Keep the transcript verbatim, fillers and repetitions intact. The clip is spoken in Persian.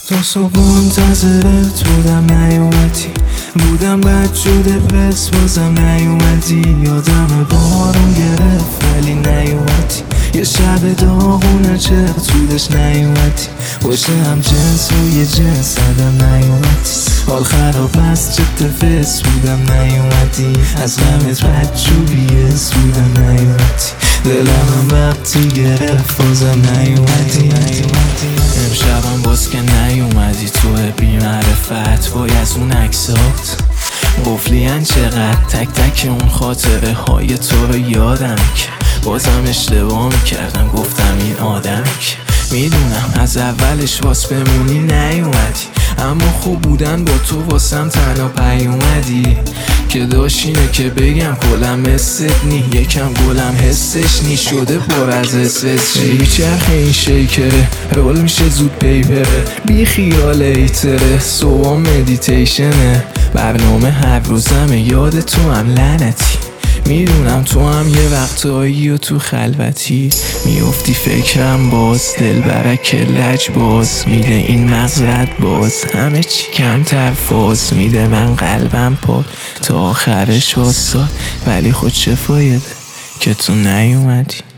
تا صبح منتظرت بودم نیومدی، بودم بد شده پس بازم نیومدی. یادم بارون گرفت ولی نیومدی، یه شب داغونه چه طولش نیومدی. باشه هم جنس و یه جنس آدم نیومدی. حال خراب است چه فس بودم نیومدی، از غمت بدجوری بودم نیومدی. دلم وقتی گرفت بازم نیومدی. امشبم باز که نیومدی تو بی معرفت وای از اون عکسات قفلیان چقدر تک تک اون خاطره های تو رو یادم که بازم اشتباه میکردم گفتم این آدم که میدونم از اولش واس بمونی نیومدی، اما خوب بودن با تو واسم تنها پیومدی که داشتینه که بگم کلم مثل نی یکم گلم حسش نی شده پر از اسفس جی چرخ این شیکره رول میشه زود پیپره بی خیال ایتره صبح مدیتیشنه برنامه هر روزم یاد تو هم لعنتی. میدونم تو هم یه وقتایی و تو خلوتی میافتی فکرم باز دل برک لج باز میده این مغزت باز همه چی کمتر فاز میده من قلبم پاد تا آخرش واساد ولی خود چه فایده که تو نیومدی.